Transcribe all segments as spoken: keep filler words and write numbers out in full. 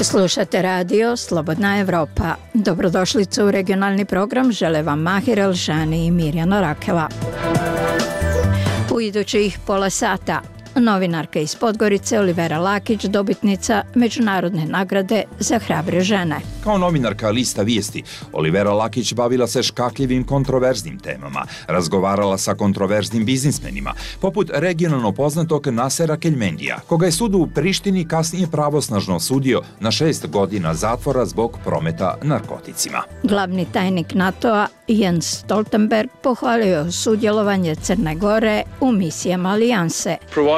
Slušate radio Slobodna Evropa. Dobrodošlicu u regionalni program žele vam Mahir Elžani i Mirjana Rakela. U idućih pola sata novinarka iz Podgorice Olivera Lakić, dobitnica međunarodne nagrade za hrabre žene. Kao novinarka lista Vijesti, Olivera Lakić bavila se škakljivim kontroverznim temama, razgovarala sa kontroverznim biznismenima, poput regionalno poznatog Nasera Keljmendija, koga je sud u Prištini kasnije pravosnažno osudio na šest godina zatvora zbog prometa narkoticima. Glavni tajnik NATO-a Jens Stoltenberg pohvalio je sudjelovanje Crne Gore u misijama alijanse.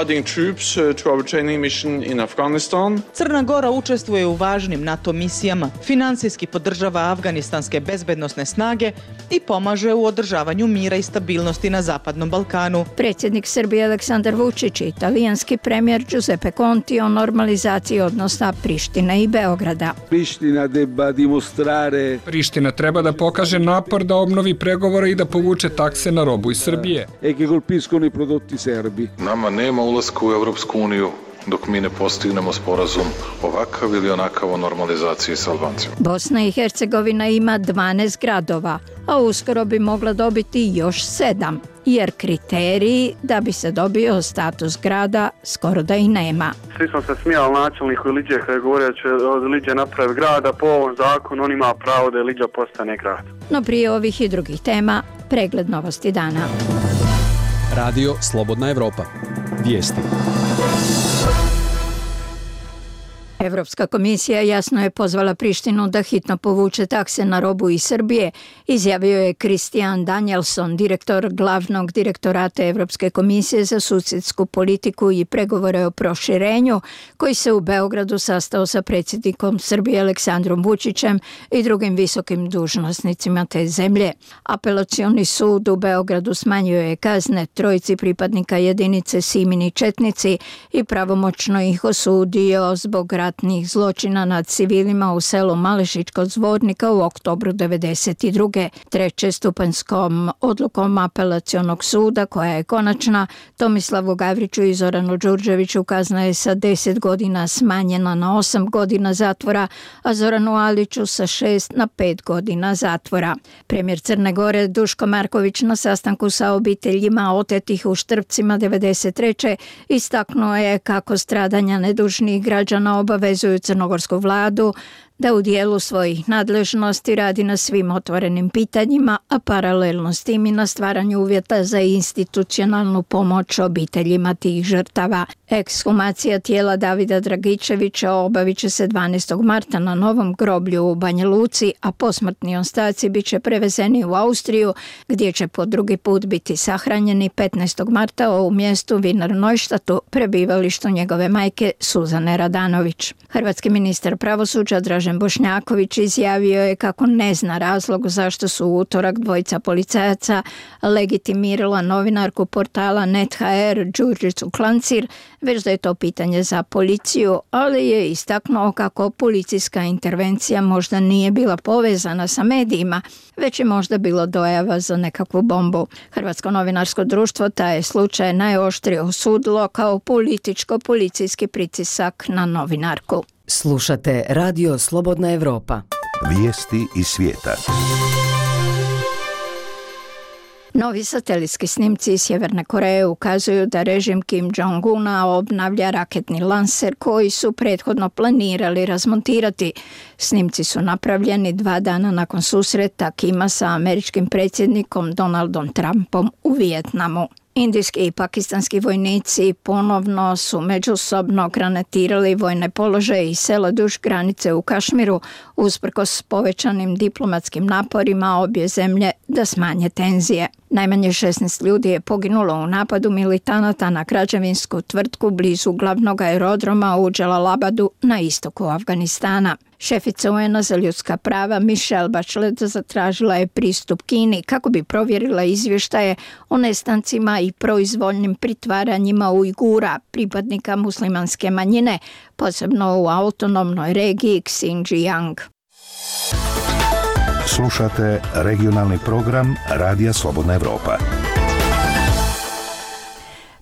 Crna Gora učestvuje u važnim NATO misijama, finansijski podržava afganistanske bezbednosne snage i pomaže u održavanju mira i stabilnosti na Zapadnom Balkanu. Predsjednik Srbije Aleksandar Vučić i italijanski premijer Giuseppe Conte o normalizaciji odnosa Prištine i Beograda. Priština deba dimostrare. Priština treba da pokaže napor da obnovi pregovore i da povuče takse na robu iz Srbije. E che colpiscono i prodotti serbi. Nama nema ulaska u Evropsku uniju dok mi ne postignemo sporazum ovakav ili onakav o normalizaciji s Albancima. Bosna i Hercegovina ima dvanaest gradova, a uskoro bi mogla dobiti još sedam, jer kriteriji da bi se dobio status grada skoro da i nema. Svi smo se smijali načelniku Iliđe kada je govorio da će od Iliđe napravi grada, po ovom zakonu on ima pravo da Iliđa postane grad. No prije ovih i drugih tema, pregled novosti dana. Radio Slobodna Evropa. Vijesti. Evropska komisija jasno je pozvala Prištinu da hitno povuče takse na robu iz Srbije, izjavio je Christian Danielson, direktor glavnog direktorata Evropske komisije za susjedsku politiku i pregovore o proširenju, koji se u Beogradu sastao sa predsjednikom Srbije Aleksandrom Vučićem i drugim visokim dužnosnicima te zemlje. Apelacioni sud u Beogradu smanjio je kazne trojici pripadnika jedinice Simini četnici i pravomoćno ih osudio zbog ratnih zločina nad civilima u selu Malešić kod Zvornika u oktobru devedeset druge. Trećestupanjskom odlukom apelacionog suda, koja je konačna, Tomislavu Gavriću i Zoranu Đurđeviću kazna je sa deset godina smanjena na osam godina zatvora, a Zoranu Aliću sa šest na pet godina zatvora. Premijer Crne Gore Duško Marković na sastanku sa obiteljima otetih u Štrpcima devedeset treće istaknuo je kako stradanja nedužnih građana obavezuju crnogorsku vladu da u dijelu svojih nadležnosti radi na svim otvorenim pitanjima, a paralelno s tim i na stvaranju uvjeta za institucionalnu pomoć obiteljima tih žrtava. Ekshumacija tijela Davida Dragičevića obavit će se dvanaestog marta na novom groblju u Banja Luci, a posmrtni ostaci bit će prevezeni u Austriju, gdje će po drugi put biti sahranjeni petnaestog marta u mjestu Wiener Neuštatu, prebivalištu njegove majke Suzane Radanović. Hrvatski ministar pravosuđa Dražen Bošnjaković izjavio je kako ne zna razlog zašto su u utorak dvojica policajaca legitimirala novinarku portala Net ha er Đurđicu Klancir, već da je to pitanje za policiju, ali je istaknuo kako policijska intervencija možda nije bila povezana sa medijima, već je možda bilo dojava za nekakvu bombu. Hrvatsko novinarsko društvo taj je slučaj najoštrije osudilo kao političko-policijski pritisak na novinarku. Slušate Radio Slobodna Evropa. Vijesti iz svijeta. Novi satelitski snimci iz Sjeverne Koreje ukazuju da režim Kim Jong-una obnavlja raketni lanser koji su prethodno planirali razmontirati. Snimci su napravljeni dva dana nakon susreta Kima sa američkim predsjednikom Donaldom Trumpom u Vijetnamu. Indijski i pakistanski vojnici ponovno su međusobno granatirali vojne položaje i sela duž granice u Kašmiru usprkos povećanim diplomatskim naporima obje zemlje da smanje tenzije. Najmanje šesnaest ljudi je poginulo u napadu militanata na građevinsku tvrtku blizu glavnog aerodroma u Dželalabadu na istoku Afganistana. Šefica U N-a za ljudska prava Michelle Bachelet zatražila je pristup Kini kako bi provjerila izvještaje o nestancima i proizvoljnim pritvaranjima Ujgura, pripadnika muslimanske manjine, posebno u autonomnoj regiji Xinjiang. Slušate regionalni program Radija Slobodna Evropa.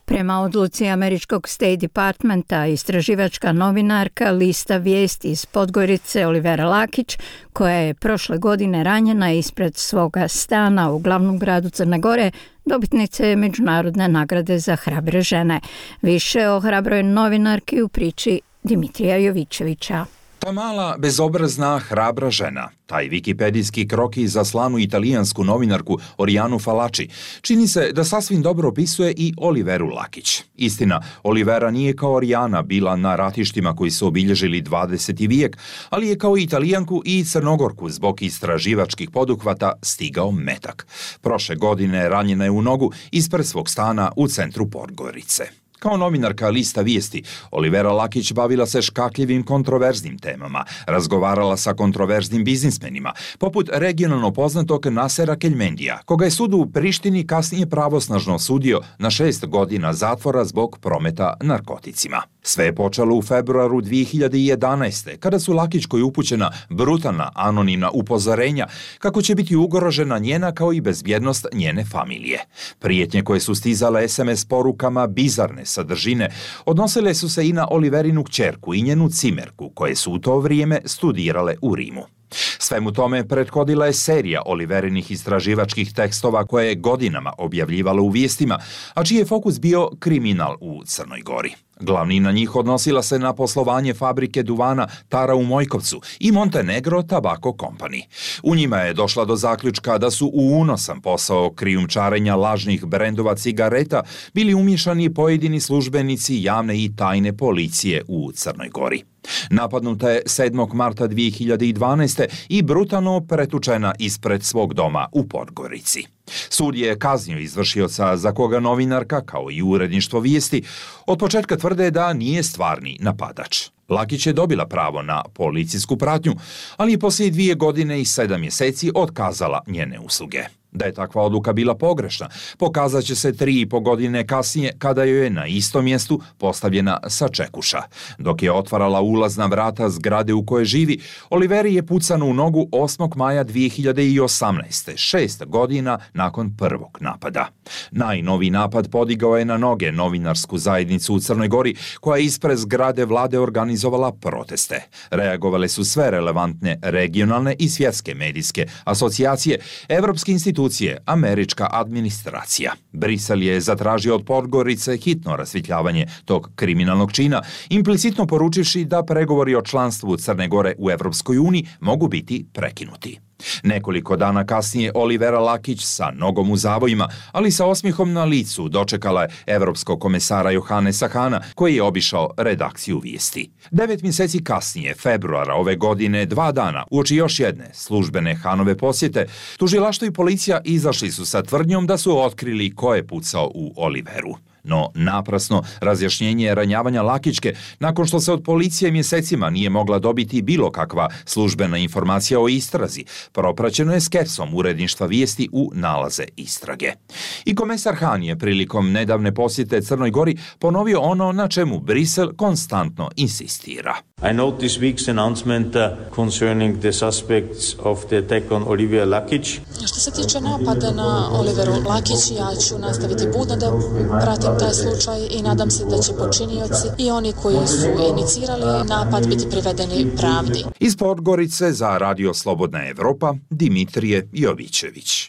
Prema odluci američkog State Departmenta, istraživačka novinarka lista vijesti iz Podgorice Olivera Lakić, koja je prošle godine ranjena ispred svoga stana u glavnom gradu Crne Gore, dobitnica je međunarodne nagrade za hrabre žene. Više o hrabroj novinarki u priči Dimitrija Jovićevića. Ta mala, bezobrazna, hrabra žena, taj wikipedijski kroki za slanu italijansku novinarku Orianu Falaci, čini se da sasvim dobro opisuje i Oliveru Lakić. Istina, Olivera nije kao Orijana bila na ratištima koji su obilježili dvadeseti vijek, ali je kao Italijanku i Crnogorku zbog istraživačkih poduhvata stigao metak. Prošle godine ranjena je u nogu ispred svog stana u centru Podgorice. Kao novinarka lista vijesti, Olivera Lakić bavila se škakljivim kontroverznim temama, razgovarala sa kontroverznim biznismenima, poput regionalno poznatog Nasera Keljmendija, koga je sud u Prištini kasnije pravosnažno osudio na šest godina zatvora zbog prometa narkoticima. Sve je počelo u februaru dvije hiljade jedanaeste. kada su Lakićkoj upućena brutalna anonimna upozorenja kako će biti ugrožena njena kao i bezbjednost njene familije. Prijetnje koje su stizale es em es porukama bizarne sadržine odnosile su se i na Oliverinu kćerku i njenu cimerku, koje su u to vrijeme studirale u Rimu. Svemu tome prethodila je serija Oliverinih istraživačkih tekstova koje je godinama objavljivala u vijestima, a čiji je fokus bio kriminal u Crnoj Gori. Glavnina njih odnosila se na poslovanje fabrike duvana Tara u Mojkovcu i Montenegro Tobacco Company. U njima je došla do zaključka da su u unosan posao krijumčarenja lažnih brendova cigareta bili umiješani pojedini službenici javne i tajne policije u Crnoj Gori. Napadnuta je sedmog marta dvije hiljade dvanaeste. i brutalno pretučena ispred svog doma u Podgorici. Sud je kaznio izvršioca za koga novinarka, kao i uredništvo vijesti, od početka tvrde da nije stvarni napadač. Lakić je dobila pravo na policijsku pratnju, ali je poslije dvije godine i sedam mjeseci otkazala njene usluge. Da je takva odluka bila pogrešna, pokazat će se tri i po godine kasnije kada joj je na istom mjestu postavljena sačekuša. Dok je otvarala ulazna vrata zgrade u kojoj živi, Oliveri je pucano u nogu osmog maja dvije hiljade osamnaeste. šest godina nakon prvog napada. Najnoviji napad podigao je na noge novinarsku zajednicu u Crnoj Gori, koja je ispred zgrade vlade organizovala proteste. Reagovale su sve relevantne regionalne i svjetske medijske asocijacije, evropske institucije, američka administracija. Brisel je zatražio od Podgorice hitno rasvjetljavanje tog kriminalnog čina, implicitno poručivši da pregovori o članstvu Crne Gore u Evropskoj uniji mogu biti prekinuti. Nekoliko dana kasnije Olivera Lakić sa nogom u zavojima, ali sa osmijehom na licu dočekala je evropskog komesara Johannesa Hana, koji je obišao redakciju vijesti. Devet mjeseci kasnije, februara ove godine, dva dana, uoči još jedne službene Hanove posjete, tužilaštvo i policija izašli su sa tvrdnjom da su otkrili ko je pucao u Oliveru. No naprasno razjašnjenje ranjavanja Lakićke, nakon što se od policije mjesecima nije mogla dobiti bilo kakva službena informacija o istrazi, propraćeno je skepsom uredništva vijesti u nalaze istrage. I komesar Han je prilikom nedavne posjete Crnoj Gori ponovio ono na čemu Brisel konstantno insistira. I note this week's announcement uh, concerning the suspects of the attack on Olivia Lakić. Što se tiče napada na Oliveru Lakić, ja ću nastaviti budno da pratim taj slučaj i nadam se da će počinioci i oni koji su inicirali napad biti privedeni pravdi. Iz Podgorice za Radio Slobodna Evropa, Dimitrije Jovićević.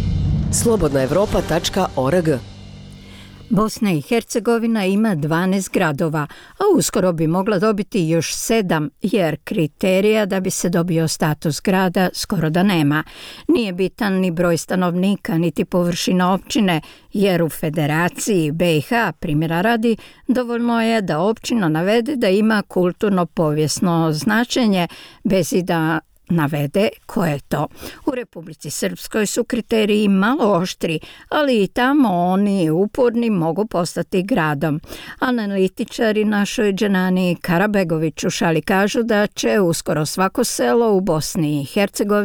slobodna evropa tačka org. Bosna i Hercegovina ima dvanaest gradova, a uskoro bi mogla dobiti još sedam, jer kriterija da bi se dobio status grada skoro da nema. Nije bitan ni broj stanovnika, niti površina općine, jer u Federaciji be i ha, primjera radi, dovoljno je da općina navede da ima kulturno-povijesno značenje, bez i da navede ko je to. U Republici Srpskoj su kriteriji malo oštri, ali i tamo oni uporni mogu postati gradom. Analitičari našoj Dženani Karabegović u šali kažu da će uskoro svako selo u Bosni i Hercegovini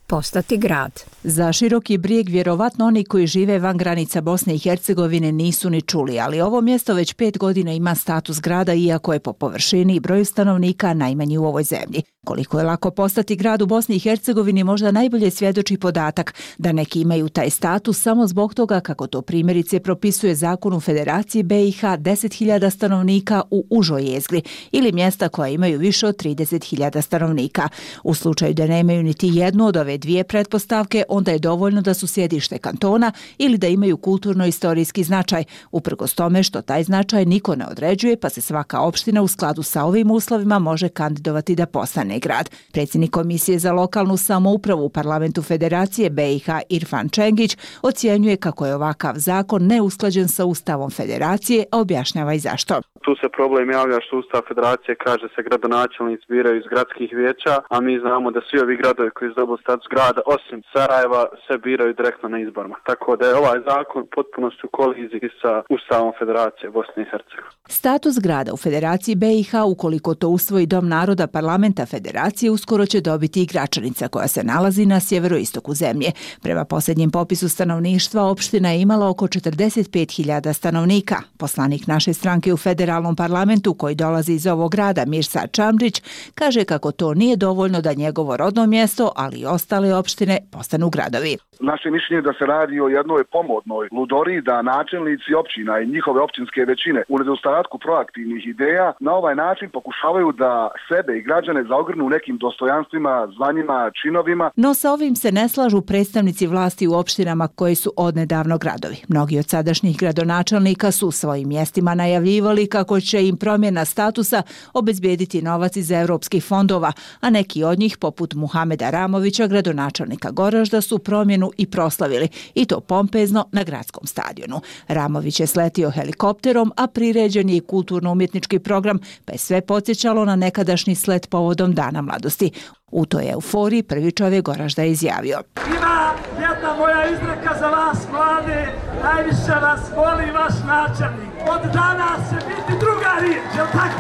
postati grad. Za Široki Brijeg vjerovatno oni koji žive van granica Bosne i Hercegovine nisu ni čuli, ali ovo mjesto već pet godina ima status grada iako je po površini i broju stanovnika najmanji u ovoj zemlji. Koliko je lako postati grad u Bosni i Hercegovini možda najbolje svjedoči podatak da neki imaju taj status samo zbog toga kako to primjerice propisuje zakon u Federaciji B i H deset hiljada stanovnika u užoj jezgri ili mjesta koja imaju više od trideset hiljada stanovnika. U slučaju da nemaju niti jednu od ove dvije pretpostavke, onda je dovoljno da su sjedište kantona ili da imaju kulturno-istorijski značaj, uprkos tome što taj značaj niko ne određuje, pa se svaka opština u skladu sa ovim uslovima može kandidovati da postane grad. Predsjednik Komisije za lokalnu samoupravu u Parlamentu Federacije B i H Irfan Čengić ocjenjuje kako je ovakav zakon neusklađen sa Ustavom Federacije, a objašnjava i zašto. Tu se problem javlja što Ustav Federacije kaže se gradonačelnici biraju iz gradskih vijeća, a mi znamo da svi ovi gradovi koji su dobili status grada, osim Sarajeva, se biraju direktno na izborima. Tako da je ovaj zakon potpuno u koliziji sa Ustavom Federacije Bosne i Hercegovine. Status grada u Federaciji B i H, ukoliko to usvoji Dom naroda Parlamenta Federacije, uskoro će dobiti i Gračanica koja se nalazi na sjeveroistoku zemlje. Prema posljednjem popisu stanovništva opština je imala oko četrdeset pet hiljada stanovnika. Poslanik naše stranke u federalnom parlamentu koji dolazi iz ovog grada, Mirsad Čamrić, kaže kako to nije dovoljno da njegovo rodno mjesto, ali i ostale opštine postanu gradovi. Naše mišljenje je da se radi o jednoj pomodnoj ludori, da načelnici općina i njihove općinske većine u nedostatku proaktivnih ideja na ovaj način pokušavaju da sebe i građane zaogrnu nekim dostojanstvima, zvanjima, činovima. No sa ovim se ne slažu predstavnici vlasti u opštinama koji su odnedavno gradovi. Mnogi od sadašnjih gradonačelnika su svojim mjestima najavljivali kako će im promjena statusa obezbijediti novac iz europskih fondova, a neki od njih, poput Muhameda Ramovića, gradonačelnika Goražda, su promjenu i proslavili, i to pompezno na gradskom stadionu. Ramović je sletio helikopterom, a priređen je i kulturno-umjetnički program, pa je sve podsjećalo na nekadašnji slet povodom Dana mladosti. U toj euforiji prvi čovjek Goražda je izjavio: Ima jedna moja izreka za vas, mlade, najviše vas voli vaš načelnik. Od danas će biti druga riječ, jel tako?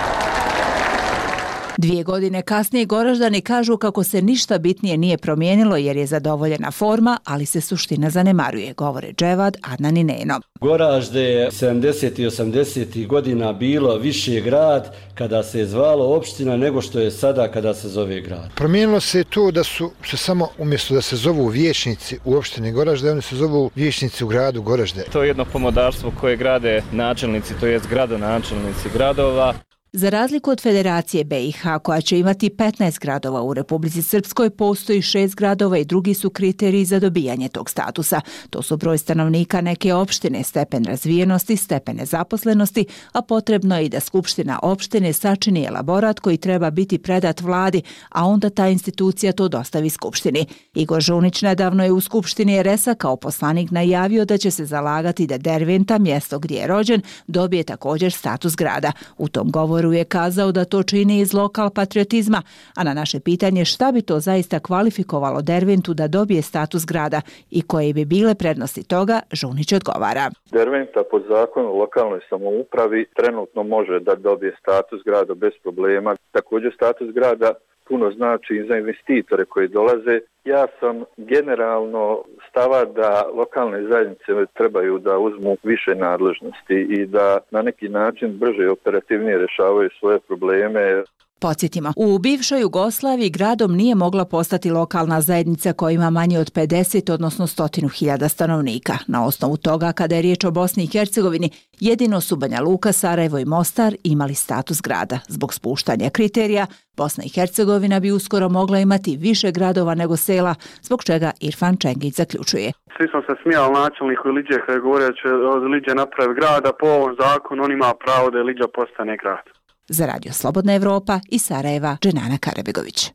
Dvije godine kasnije Goraždani kažu kako se ništa bitnije nije promijenilo jer je zadovoljena forma, ali se suština zanemaruje, govore Dževad, Adnan i Neno. Goražde je sedamdesetih i osamdesetih godina bilo više grad kada se je zvalo opština nego što je sada kada se zove grad. Promijenilo se to da su se samo umjesto da se zovu vijećnici u opštini Goražde, oni se zovu vijećnici u gradu Goražde. To je jedno pomodarstvo koje grade načelnici, to jest gradonačelnici gradova. Za razliku od Federacije B i H koja će imati petnaest gradova u Republici Srpskoj, postoji šest gradova i drugi su kriteriji za dobijanje tog statusa. To su broj stanovnika neke opštine, stepen razvijenosti, stepen nezaposlenosti, a potrebno je i da Skupština opštine sačini elaborat koji treba biti predat vladi, a onda ta institucija to dostavi Skupštini. Igor Žunić nedavno je u Skupštini R S A kao poslanik najavio da će se zalagati da Derventa, mjesto gdje je rođen, dobije također status grada. U tom govoru je kazao da to čini iz lokal patriotizma, a na naše pitanje šta bi to zaista kvalifikovalo Derventu da dobije status grada i koje bi bile prednosti toga, Žunić odgovara. Derventa po zakonu o lokalnoj samoupravi trenutno može da dobije status grada bez problema. Također status grada puno znači i za investitore koji dolaze. Ja sam generalno stava da lokalne zajednice trebaju da uzmu više nadležnosti i da na neki način brže i operativnije rješavaju svoje probleme. Podsjetimo, u bivšoj Jugoslaviji gradom nije mogla postati lokalna zajednica koja ima manje od pedeset, odnosno stotinu hiljada stanovnika. Na osnovu toga, kada je riječ o Bosni i Hercegovini, jedino su Banja Luka, Sarajevo i Mostar imali status grada. Zbog spuštanja kriterija, Bosna i Hercegovina bi uskoro mogla imati više gradova nego sela, zbog čega Irfan Čengić zaključuje. Svi sam se smijali načelniku Iliđe kada je govorio da će od Iliđe napravi grada, po ovom zakonu on ima pravo da Iliđa postane grad. Za Radio Slobodna Evropa iz Sarajeva, Dženana Karabegović.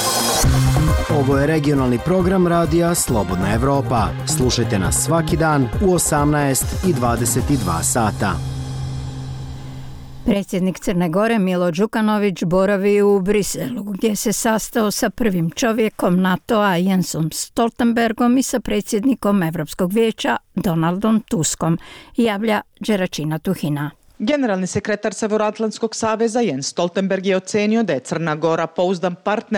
Ovo je regionalni program Radija Slobodna Evropa. Slušajte nas svaki dan u osamnaest i dvadeset dva sata. Predsjednik Crne Gore Milo Đukanović boravi u Briselu, gdje se sastao sa prvim čovjekom NATO-a Jensom Stoltenbergom i sa predsjednikom Evropskog vijeća Donaldom Tuskom, javlja Đeračina Tuhina. Generalni sekretar Severoatlantskog saveza Jens Stoltenberg je ocenio da je Crna Gora pouzdan partner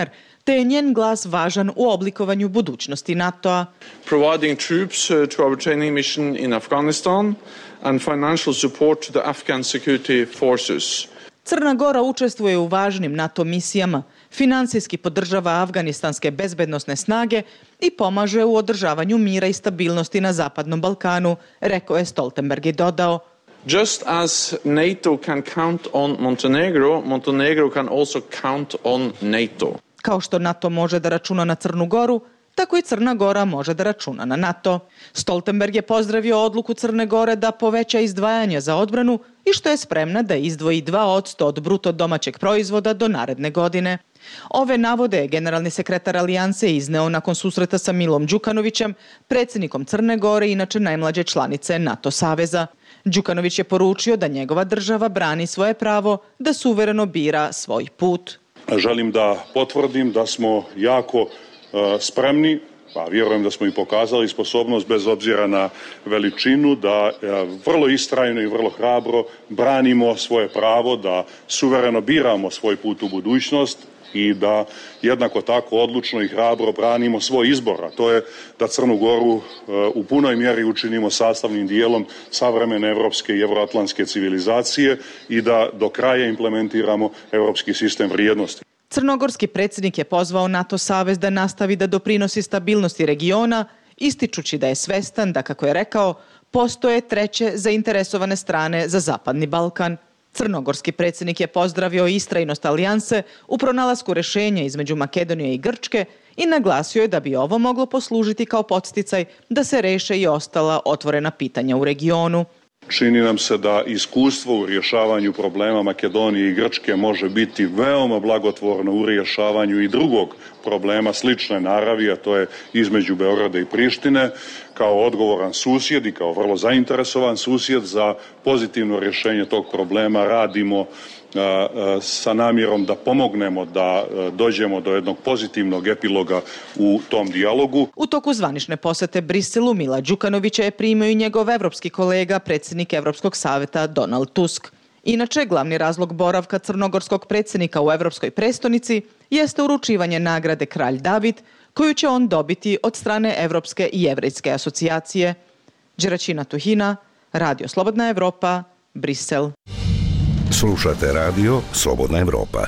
te je njen glas važan u oblikovanju budućnosti NATO-a. Providing troops to our training mission in Afghanistan and financial support to the Afghan security forces. Crna Gora učestvuje u važnim NATO misijama, finansijski podržava afganistanske bezbednosne snage i pomaže u održavanju mira i stabilnosti na Zapadnom Balkanu, rekao je Stoltenberg i dodao. Just as NATO can count on Montenegro, Montenegro can also count on NATO. Kao što NATO može da računa na Crnu Goru, tako i Crna Gora može da računa na NATO. Stoltenberg je pozdravio odluku Crne Gore da poveća izdvajanja za odbranu i što je spremna da izdvoji dva posto od bruto domaćeg proizvoda do naredne godine. Ove navode je generalni sekretar Alijanse izneo nakon susreta sa Milom Đukanovićem, predsjednikom Crne Gore, inače najmlađe članice NATO saveza. Đukanović je poručio da njegova država brani svoje pravo da suvereno bira svoj put. Želim da potvrdim da smo jako spremni, pa vjerujem da smo i pokazali sposobnost bez obzira na veličinu, da vrlo istrajno i vrlo hrabro branimo svoje pravo, da suvereno biramo svoj put u budućnost i da jednako tako odlučno i hrabro branimo svoj izbor, a to je da Crnu Goru u punoj mjeri učinimo sastavnim dijelom savremene evropske i evroatlantske civilizacije i da do kraja implementiramo evropski sistem vrijednosti. Crnogorski predsjednik je pozvao NATO savez da nastavi da doprinosi stabilnosti regiona, ističući da je svestan da, kako je rekao, postoje treće zainteresovane strane za Zapadni Balkan. Crnogorski predsjednik je pozdravio istrajnost alijanse u pronalasku rješenja između Makedonije i Grčke i naglasio je da bi ovo moglo poslužiti kao podsticaj da se reše i ostala otvorena pitanja u regionu. Čini nam se da iskustvo u rješavanju problema Makedonije i Grčke može biti veoma blagotvorno u rješavanju i drugog problema slične naravi, a to je između Beograda i Prištine, kao odgovoran susjed i kao vrlo zainteresovan susjed za pozitivno rješenje tog problema radimo sa namjerom da pomognemo da dođemo do jednog pozitivnog epiloga u tom dijalogu. U toku zvanične posete Briselu Mila Đukanovića je primio i njegov evropski kolega, predsjednik Evropskog saveta Donald Tusk. Inače, glavni razlog boravka crnogorskog predsjednika u Evropskoj prestonici jeste uručivanje nagrade Kralj David, koju će on dobiti od strane Evropske i Jevrejske asocijacije. Đeračina Tuhina, Radio Slobodna Evropa, Brisel. Slušate radio Slobodna Evropa.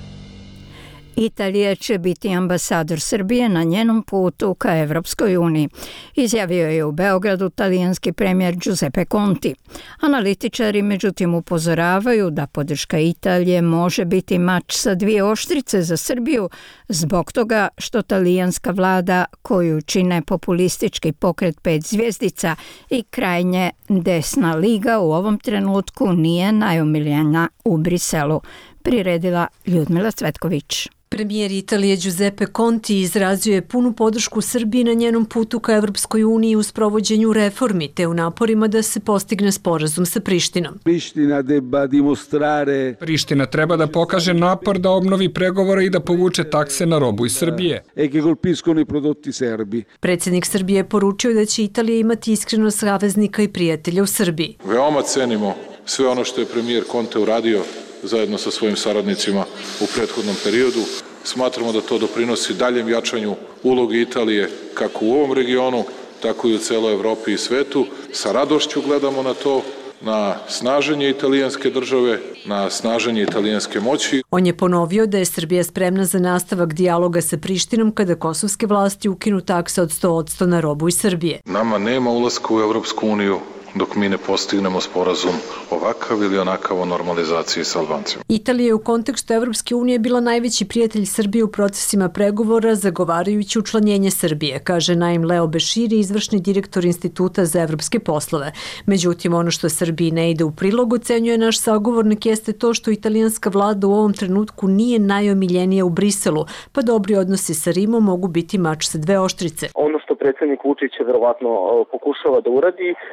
Italija će biti ambasador Srbije na njenom putu ka Evropskoj uniji, izjavio je u Beogradu talijanski premijer Giuseppe Conte. Analitičari međutim upozoravaju da podrška Italije može biti mač sa dvije oštrice za Srbiju zbog toga što talijanska vlada, koju čine populistički pokret pet zvjezdica i krajnje desna liga, u ovom trenutku nije najomiljena u Briselu, priredila Ljudmila Cvetković. Premijer Italije Giuseppe Conte izrazio je punu podršku Srbiji na njenom putu ka Evropskoj uniji u sprovođenju reformi te u naporima da se postigne sporazum sa Prištinom. Priština debba dimostrare... Priština treba da pokaže napor da obnovi pregovore i da povuče takse na robu iz Srbije. E che colpiscono i prodotti serbi. Predsjednik Srbije je poručio da će Italija imati iskreno saveznika i prijatelja u Srbiji. Veoma cenimo sve ono što je premijer Conte uradio zajedno sa svojim saradnicima u prethodnom periodu. Smatramo da to doprinosi daljem jačanju uloge Italije kako u ovom regionu, tako i u celoj Evropi i svetu. Sa radošću gledamo na to, na snaženje italijanske države, na snaženje italijanske moći. On je ponovio da je Srbija spremna za nastavak dijaloga sa Prištinom kada kosovske vlasti ukinu takse od sto posto na robu iz Srbije. Nama nema ulaska u Evropsku uniju dok mi ne postignemo sporazum ovakav ili onakav o normalizaciji sa Albancima. Italija je u kontekstu Evropske unije bila najveći prijatelj Srbije u procesima pregovora zagovarajući učlanjenje Srbije, kaže Naim Leo Beširi, izvršni direktor Instituta za evropske poslove. Međutim, ono što Srbiji ne ide u prilog, ocenjuje naš sagovornik, jeste to što italijanska vlada u ovom trenutku nije najomiljenija u Briselu, pa dobri odnosi sa Rimom mogu biti mač sa dve oštrice. Ono što predsjednik Vučić verovatno pokušava da uradi, i to je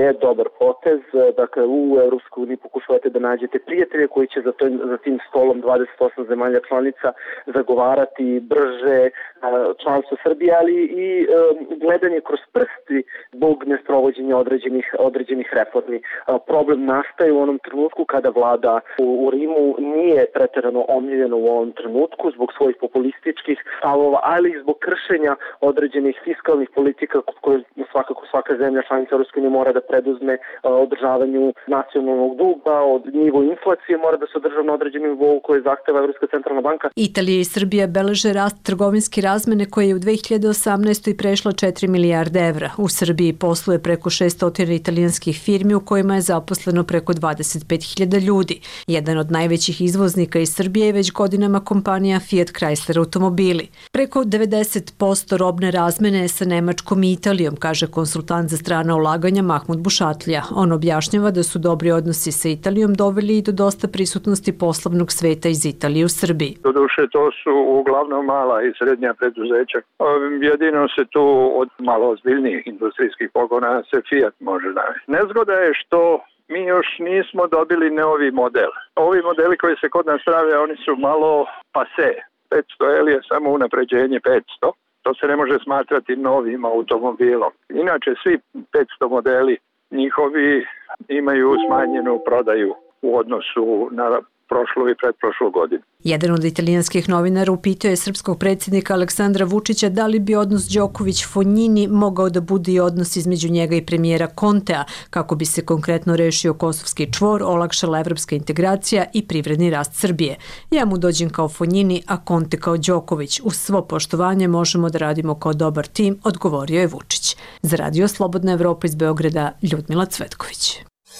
je dobar potez. Dakle, u Europskoj uniji pokušavate da nađete prijatelje koji će za, to, za tim stolom dvadeset osam zemalja članica zagovarati brže članstvo Srbije, ali i gledanje kroz prsti zbog nesprovođenja određenih, određenih reformi. Problem nastaje u onom trenutku kada vlada u, u Rimu nije preterano omiljena u ovom trenutku zbog svojih populističkih stavova, ali i zbog kršenja određenih fiskalnih politika koje svakako svaka zemlja članica Europske unije mora da preduzme održavanju nacionalnog duga, od nivo inflacije mora da se održava na određenom nivou koje zahteva Evropska centralna banka. Italija i Srbija beleže rast trgovinske razmene koje je u dve hiljade osamnaestoj prešla četiri milijarde evra. U Srbiji posluje preko šesto italijanskih firmi u kojima je zaposleno preko dvadeset pet hiljada ljudi. Jedan od najvećih izvoznika iz Srbije je već godinama kompanija Fiat Chrysler automobili. Preko devedeset posto robne razmene je sa Nemačkom i Italijom, kaže konsultant za strana ulaganja Mahmud Bušatlija. On objašnjava da su dobri odnosi sa Italijom doveli i do dosta prisutnosti poslovnog sveta iz Italije u Srbiji. Doduše, to su uglavnom mala i srednja preduzeća. Jedino se tu od malo ozbiljnijih industrijskih pogona se Fiat može naći. Nezgoda je što mi još nismo dobili novi model. Ovi modeli koji se kod nas prave, oni su malo pase. petsto L je samo unapređenje petsto. To se ne može smatrati novim automobilom. Inače, svi petsto modeli njihovi imaju smanjenu prodaju u odnosu na prošlu i pretprošlu godinu. Jedan od italijanskih novinara upitao je srpskog predsjednika Aleksandra Vučića da li bi odnos Đoković-Fonjini mogao da bude i odnos između njega i premijera Kontea, kako bi se konkretno rešio kosovski čvor, olakšala evropska integracija i privredni rast Srbije. Ja mu dođem kao Fonjini, a Konte kao Đoković. Uz svo poštovanje možemo da radimo kao dobar tim, odgovorio je Vučić. Za Radio Slobodna Evropa iz Beograda, Ljudmila Cvetković.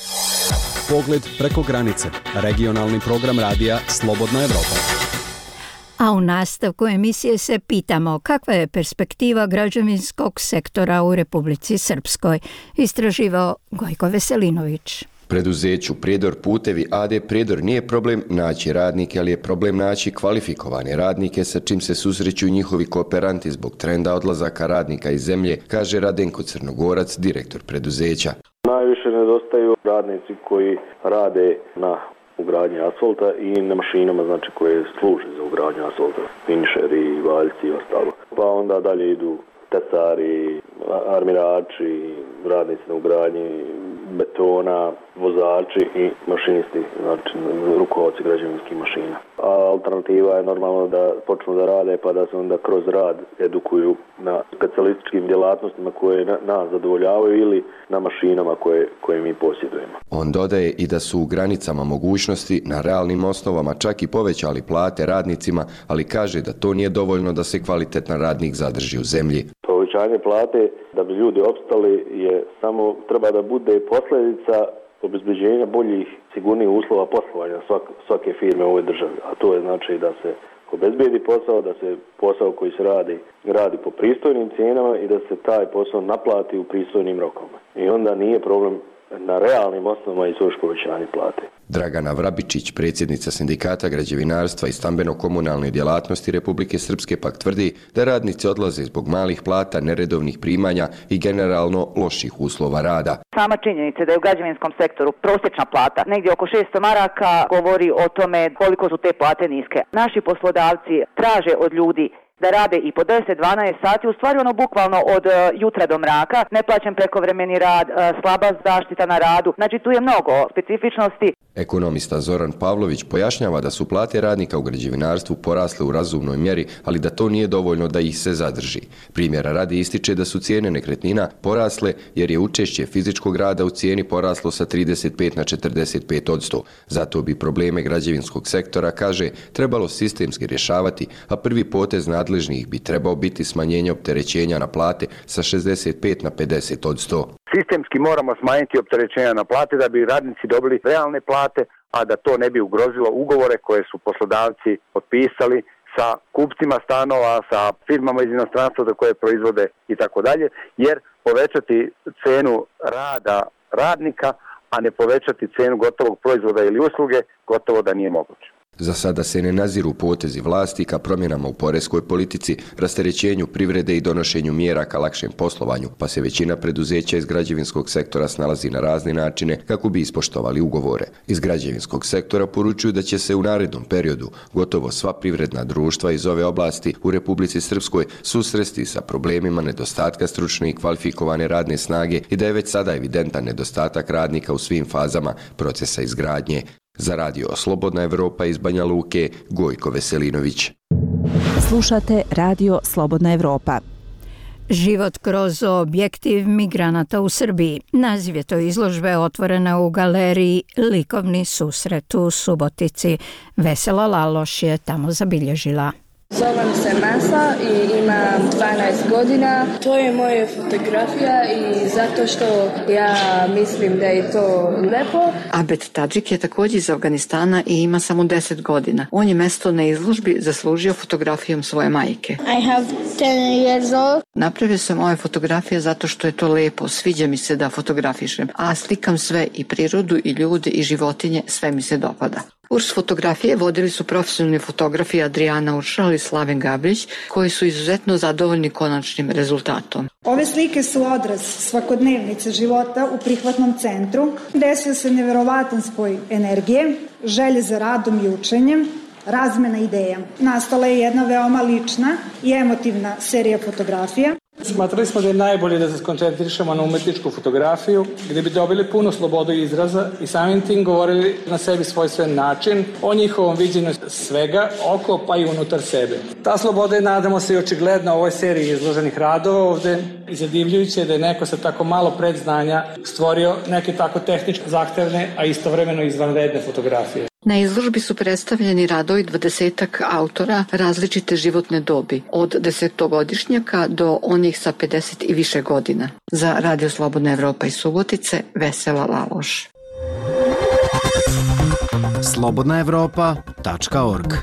Pogled preko granice. Regionalni program radija Slobodna Evropa. A u nastavku emisije se pitamo kakva je perspektiva građevinskog sektora u Republici Srpskoj. Istraživao Gojko Veselinović. Preduzeću Prijedor putevi A D Prijedor nije problem naći radnike, ali je problem naći kvalifikovane radnike sa čim se susreću njihovi kooperanti zbog trenda odlazaka radnika iz zemlje, kaže Radenko Crnogorac, direktor preduzeća. Najviše nedostaju radnici koji rade na ugradnji asfalta i na mašinama, znači koje služe za ugradnju asfalta, finišeri, valjci i ostalo. Pa onda dalje idu tesari, armirači, radnici na ugradnji betona, vozači i mašinisti, znači rukovodci građevinskih mašina. A alternativa je normalno da počnu da rade pa da se onda kroz rad edukuju na specijalističkim djelatnostima koje nas zadovoljavaju ili na mašinama koje, koje mi posjedujemo. On dodaje i da su u granicama mogućnosti na realnim osnovama čak i povećali plate radnicima, ali kaže da to nije dovoljno da se kvalitetan radnik zadrži u zemlji. Povećanje plate da bi ljudi opstali je samo treba da bude posljedica obezbeđenja boljih, sigurnijih uslova poslovanja svak, svake firme u ovoj državi. A to je znači da se obezbedi posao, da se posao koji se radi, radi po pristojnim cijenama i da se taj posao naplati u pristojnim rokovima. I onda nije problem na realnim osnovama i svoje povećanje plate. Dragana Vrabičić, predsjednica Sindikata građevinarstva i stambeno-komunalne djelatnosti Republike Srpske, pak tvrdi da radnici odlaze zbog malih plata, neredovnih primanja i generalno loših uslova rada. Sama činjenica da je u građevinskom sektoru prosječna plata negdje oko šesto maraka govori o tome koliko su te plate niske. Naši poslodavci traže od ljudi da rade i po deset do dvanaest sati, u stvari ono bukvalno od uh, jutra do mraka, neplaćen prekovremeni rad, uh, slaba zaštita na radu, znači tu je mnogo specifičnosti. Ekonomista Zoran Pavlović pojašnjava da su plate radnika u građevinarstvu porasle u razumnoj mjeri, ali da to nije dovoljno da ih se zadrži. Primjera radi ističe da su cijene nekretnina porasle jer je učešće fizičkog rada u cijeni poraslo sa trideset pet na četrdeset pet odsto. Zato bi probleme građevinskog sektora, kaže, trebalo sistemski rješavati, a prvi potez nadležnih bi trebao biti smanjenje opterećenja na plate sa šezdeset pet na pedeset odsto. Sistemski moramo smanjiti opterećenja na plate da bi radnici dobili realne plate, a da to ne bi ugrozilo ugovore koje su poslodavci potpisali sa kupcima stanova, sa firmama iz inostranstva za koje proizvode i tako dalje, jer povećati cenu rada radnika, a ne povećati cenu gotovog proizvoda ili usluge, gotovo da nije moguće. Za sada se ne naziru potezi vlasti ka promjenama u poreskoj politici, rasterećenju privrede i donošenju mjera ka lakšem poslovanju, pa se većina preduzeća iz građevinskog sektora snalazi na razne načine kako bi ispoštovali ugovore. Iz građevinskog sektora poručuju da će se u narednom periodu gotovo sva privredna društva iz ove oblasti u Republici Srpskoj susresti sa problemima nedostatka stručne i kvalifikovane radne snage i da je već sada evidentan nedostatak radnika u svim fazama procesa izgradnje. Za radio Slobodna Evropa iz Banja Luke, Gojko Veselinović. Slušate radio Slobodna Evropa. Život kroz objektiv migranata u Srbiji. Naziv je to izložbe otvorena u galeriji Likovni susret u Subotici. Vesela Laloš je tamo zabilježila. Zovem se Masa i imam dvanaest godina. To je moja fotografija i zato što ja mislim da je to lepo. Abed Tadžik je također iz Afganistana i ima samo deset godina. On je mesto na izložbi zaslužio fotografijom svoje majke. I have ten years old. Napravio sam ove fotografije zato što je to lepo. Sviđa mi se da fotografišem. A slikam sve, i prirodu i ljude i životinje, sve mi se dopada. Kurs fotografije vodili su profesionalni fotografi Adriana Uršal i Slaven Gabrić, koji su izuzetno zadovoljni konačnim rezultatom. Ove slike su odraz svakodnevnice života u prihvatnom centru. Desio se neverovatan spoj energije, želje za radom i učenjem, razmena ideja. Nastala je jedna veoma lična i emotivna serija fotografija. Smatrali smo da je najbolje da se skoncentrišemo na umetničku fotografiju, gdje bi dobili puno slobodu izraza i samim tim govorili na sebi svojstven način o njihovom viđenju svega oko pa i unutar sebe. Ta sloboda je, nadamo se, i očigledna u ovoj seriji izloženih radova ovde i zadivljujuće je da je neko sa tako malo predznanja stvorio neke tako tehnički zahtevne, a istovremeno izvanredne fotografije. Na izložbi su predstavljeni radovi dvadesetak autora različite životne dobi, od desetogodišnjaka do onih sa pedeset i više godina. Za Radio Slobodna Evropa iz Subotice, Vesela Laloš. slobodna evropa tačka org.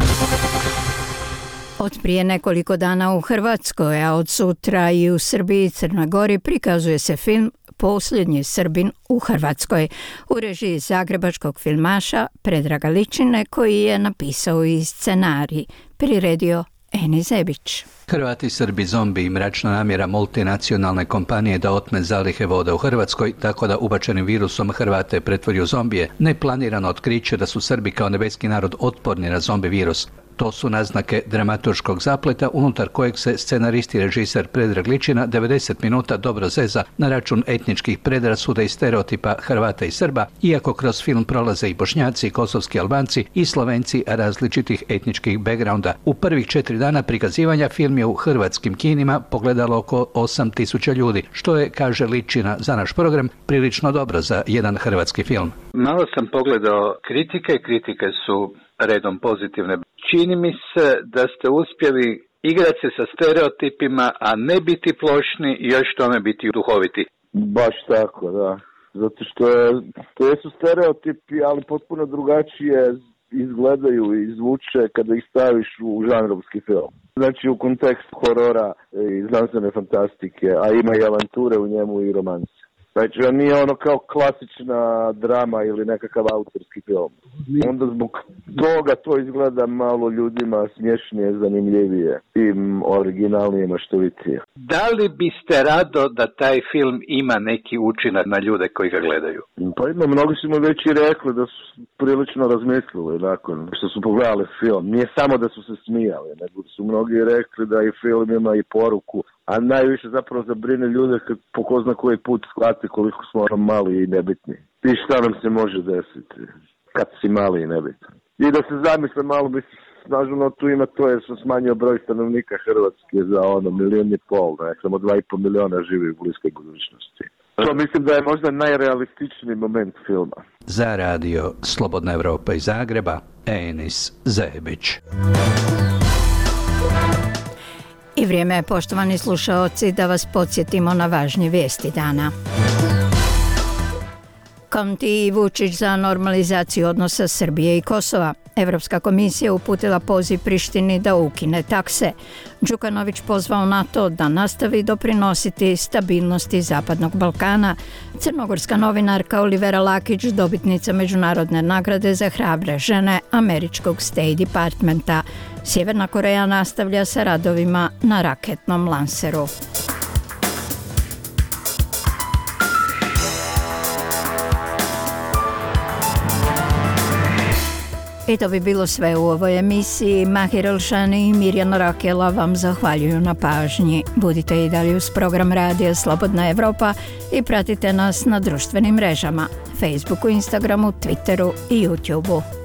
Od prije nekoliko dana u Hrvatskoj, a od sutra i u Srbiji i Crnoj Gori prikazuje se film Posljednji Srbin u Hrvatskoj u režiji zagrebačkog filmaša Predraga Ličine, koji je napisao i scenarij, priredio Eni Zebić. Hrvati, Srbi, zombi i mračna namjera multinacionalne kompanije da otme zalihe voda u Hrvatskoj, tako da ubačenim virusom Hrvate pretvori u zombije, neplanirano otkriće da su Srbi kao nebeski narod otporni na zombi virus. To su naznake dramaturškog zapleta unutar kojeg se scenarist i režiser Predrag Ličina devedeset minuta dobro zeza na račun etničkih predrasuda i stereotipa Hrvata i Srba, iako kroz film prolaze i Bošnjaci, kosovski Albanci i Slovenci različitih etničkih backgrounda. U prvih četiri dana prikazivanja film je u hrvatskim kinima pogledalo oko osam tisuća ljudi, što je, kaže Ličina za naš program, prilično dobro za jedan hrvatski film. Malo sam pogledao kritike, kritike su redom pozitivne. Čini mi se da ste uspjeli igrati se sa stereotipima, a ne biti plošni i još tome biti duhoviti. Baš tako, da. Zato što je, to su stereotipi, ali potpuno drugačije izgledaju i zvuče kada ih staviš u žanrovski film. Znači u kontekstu horora i znanstvene fantastike, a ima i avanture u njemu i romanse. Znači, on nije ono kao klasična drama ili nekakav autorski film. Onda zbog toga to izgleda malo ljudima smješnije, zanimljivije i originalnije, maštovitije. Da li biste rado da taj film ima neki učinak na ljude koji ga gledaju? Pa ima, mnogi su mu već i rekli da su prilično razmislili nakon što su pogledali film. Nije samo da su se smijali, nego su mnogi rekli da i film ima i poruku. A najviše zapravo zabrine ljude kad po ko zna koji put shvate koliko smo ono mali i nebitni. I šta nam se može desiti kad si mali i nebitni. I da se zamisle malo, bi snažno tu ima to jer sam smanjio broj stanovnika Hrvatske za ono milijon i pol, ne, samo dva i pol miliona živi u bliskoj budućnosti. To mislim da je možda najrealističniji moment filma. Za radio Slobodna Evropa iz Zagreba, Enis Zebić. I vrijeme je, poštovani slušaoci, da vas podsjetimo na važnje vijesti dana. Konti i Vučić za normalizaciju odnosa Srbije i Kosova. Evropska komisija uputila poziv Prištini da ukine takse. Đukanović pozvao NATO da nastavi doprinositi stabilnosti Zapadnog Balkana. Crnogorska novinarka Olivera Lakić, dobitnica međunarodne nagrade za hrabre žene američkog State Departmenta. Sjeverna Koreja nastavlja sa radovima na raketnom lanseru. I to bi bilo sve u ovoj emisiji. Mahir Elšani i Mirjana Rakela vam zahvaljuju na pažnji. Budite i dalje uz program Radija Slobodna Evropa i pratite nas na društvenim mrežama, Facebooku, Instagramu, Twitteru i YouTubeu.